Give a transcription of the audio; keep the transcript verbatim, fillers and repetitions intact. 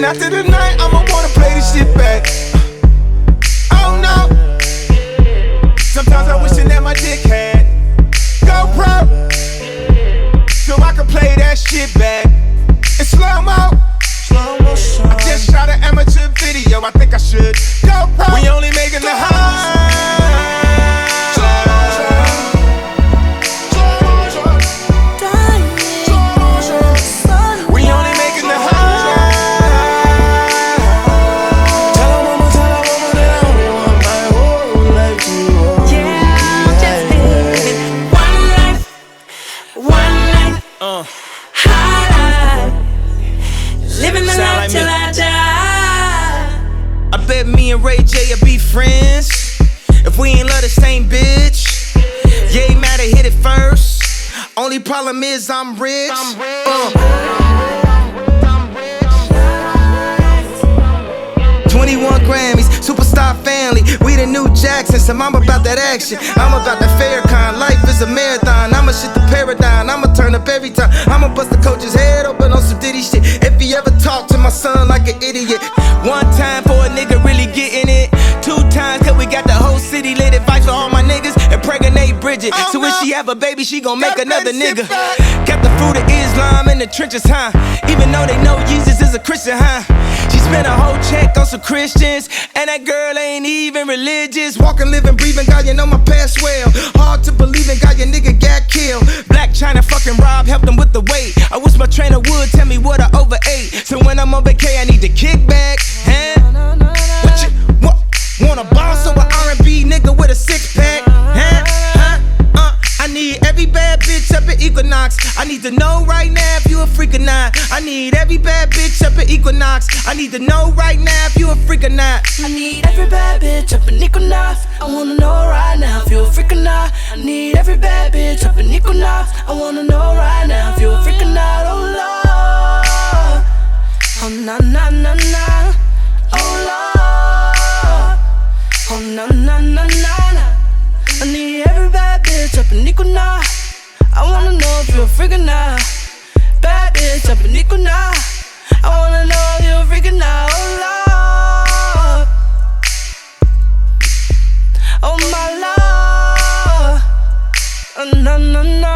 And after the night, I'ma wanna play this shit back. Oh no. Sometimes I wishing that my dick had GoPro, so I could play that shit back in slow-mo. I just shot an amateur video, I think I should GoPro. We only making the high. I bet me and Ray J will be friends if we ain't love the same bitch. Yeah, he mad I hit it first. Only problem is I'm rich. Uh. twenty-one Grammys, superstar family. We the new Jacksons, so I'm about that action. I'm about the fair kind. Life is a marathon. I'ma shit the paradigm. I'ma turn up every time. I'ma bust the coach's head open on some Diddy shit. If he ever talk to my son like an idiot. One time for a nigga really getting it. Two times cause we got the whole city lit. Advice for all my niggas and pregnant Bridget. Oh, so no. When she have a baby, she gon' make another nigga. Got the fruit of Islam in the trenches, huh? Even though they know Jesus is a Christian, huh? She spent a whole check on some Christians, and that girl ain't even religious. Walking, living, breathing, God, you know my past well. Hard to believe in, God, your nigga got killed. Black China fucking Rob helped him with the weight. I wish my trainer would tell me what I overate. So when I'm on vacay, I need to kick back, huh? What you, what? Want a boss or an R and B nigga with a six pack, huh? Huh? Uh, I need every bad bitch up at Equinox. I need to know right now if you a freak or not. I need every bad bitch up at Equinox. I need to know right now if you a freak or not. I need every bad bitch up in Equinox. I wanna know right now if you a freak or not. I need every bad bitch up in Equinox. I wanna know right now if you a freak or not. Oh Lord, oh na na na na, oh Lord, oh na na na na na. I need every bad bitch up in Equinox. I wanna know if you a freak or not. Bad bitch up in Equinox. I wanna know if you a freak or not. Oh Lord, oh my Lord, oh na na na.